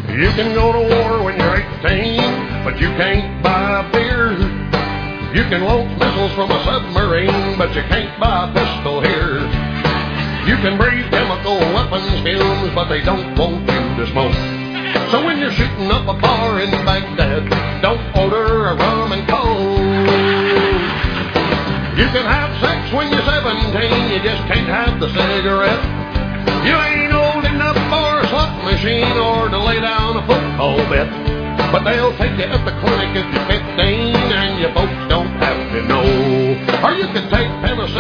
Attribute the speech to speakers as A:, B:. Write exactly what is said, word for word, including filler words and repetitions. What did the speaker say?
A: You can go to war when you're eighteen, but you can't buy beer. You can launch missiles from a submarine, but you can't buy a pistol here. You can breathe chemical weapons fumes, but they don't want you to smoke. So when you're shooting up a bar in Baghdad, don't order a rum and coke. You can have sex when you're seventeen, you just can't have the cigarette. You ain't old enough for a slot machine or to lay down a football bet. But they'll take you at the clinic if you're fifteen, and you folks don't have to know. Or you can take penicillin